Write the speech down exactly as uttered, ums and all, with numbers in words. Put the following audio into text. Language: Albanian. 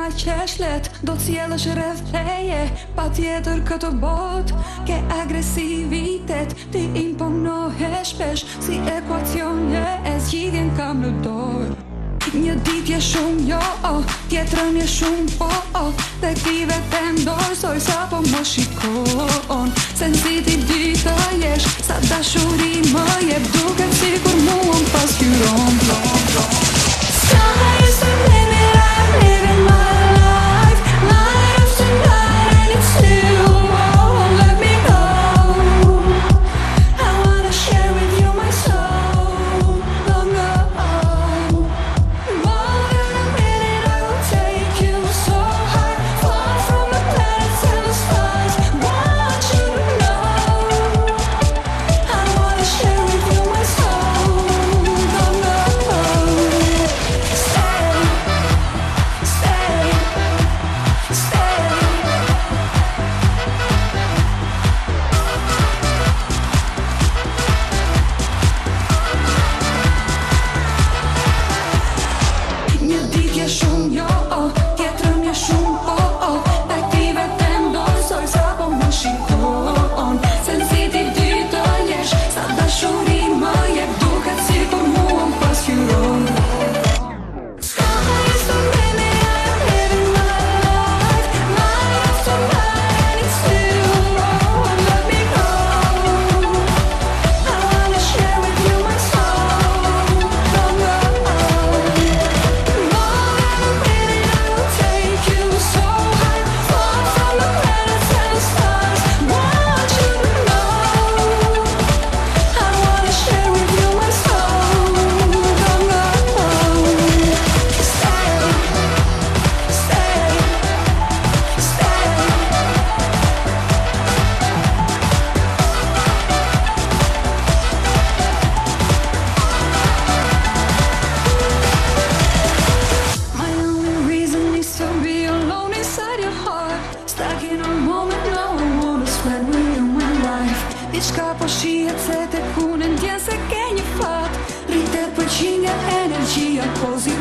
qesh let, do t'jellësh rreth teje, pa tjetër këtë bot, ke agresivitet, ti imponohesh shpesh, si ekuacione e zgjidhjen kam në dorë. Një dit je shumë jo, oh, tjetrën je shumë po, oh, dhe ti vete ndorsoj sa po më shikon. Sensitiv dita jesh, sa dashuri më jep, duket sikur mua m'pas hyron. Sky is the limit, I'm living my life. Light up tonight and it still won't let me go. I wanna share with you my soul, long ago. More than a minute I will take you so high, far from the planets and the stars. Want you to know, I wanna share with you my soul, long ago. Stay, stay, stay. Një dit je shumë jo, oh, tjetrën je shumë po, oh, dhe ti vete ndorsoj sa po më shikon. Sensitiv dita jesh, sa dashuri më jep, duket sikur mua m'pas hyron. Sky is the limit, I'm living my life. Light up tonight and it still won't let me go. I wanna share with you my soul, long ago. More than a minute I will take you so high, far from the planets and the stars. Want you to know, I wanna share with you my soul, long ago. Stay, stay, stay. My only reason is to be alone inside your heart. Stuck in a moment, no one wanna spend with you my life. Diçka po shihet se tek unë ndjen se ke një fat. Rritet përqindja energjia pozitive.